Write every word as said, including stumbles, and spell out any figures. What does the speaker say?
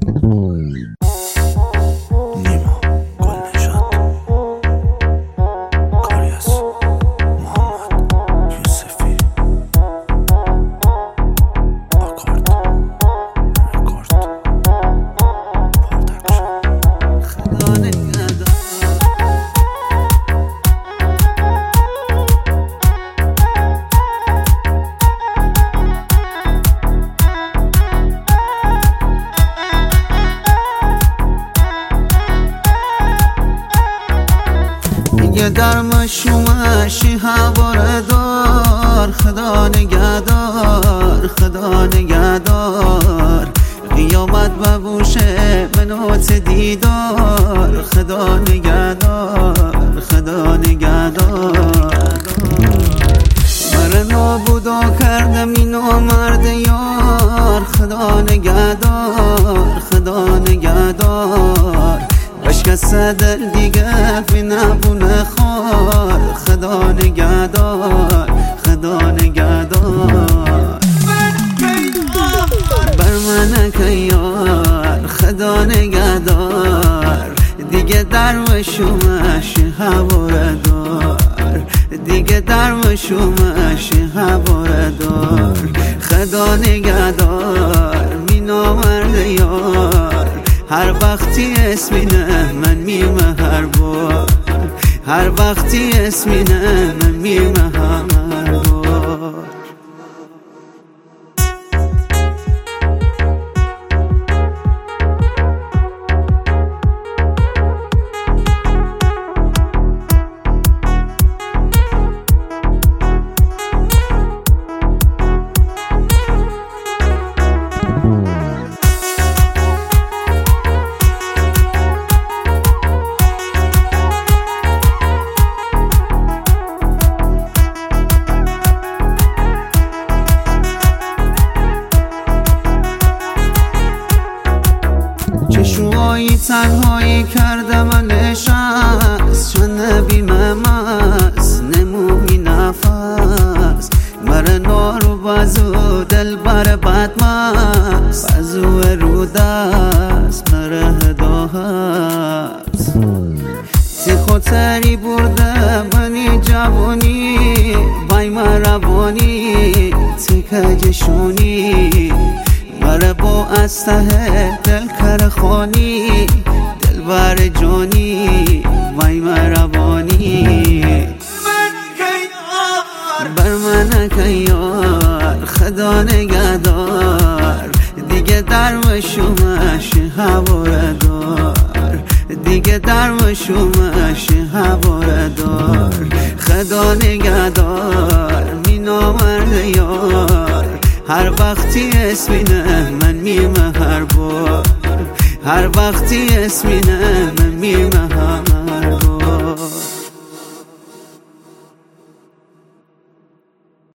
دیگه در مشومشی هواره دار، خدا نگهدار، خدا نگهدار. قیامت ببوشه منوت دیدار، خدا نگهدار، خدا نگهدار. مره نابودا کردم اینو مرد یار، خدا نگهدار، خدا نگهدار. بشکست دل دیگه فی نبونه خار، خدا نگهدار، خدا نگهدار. بر من که یار خدا نگهدار، دیگه در مشومش هواره دار، دیگه در مشومش هواره دار. خدا نگهدار می نامرد یار، هر وقتی اسمینه من میمه هر بار، هر وقتی اسمینه من میمه هر بار. چشوهایی تنهایی کرده من نشست، چند بیمه مست نمومی نفس. مره نارو بازو دل بر بدمست، بازو رو دست مره هدا هست. تی خطری برده منی جوانی، بای مروانی تی کجشونی. مره با استه دل کر خانی، دل بر جانی وای مروانی. بر من که یار خدا نگهدار، دیگه در مشومش هواره دار، دیگه در مشومش هواره دار. خدا نگهدار می نامرد یار، هر وقتی اسمینه من میمه هر بار، هر وقتی اسمینه من میمه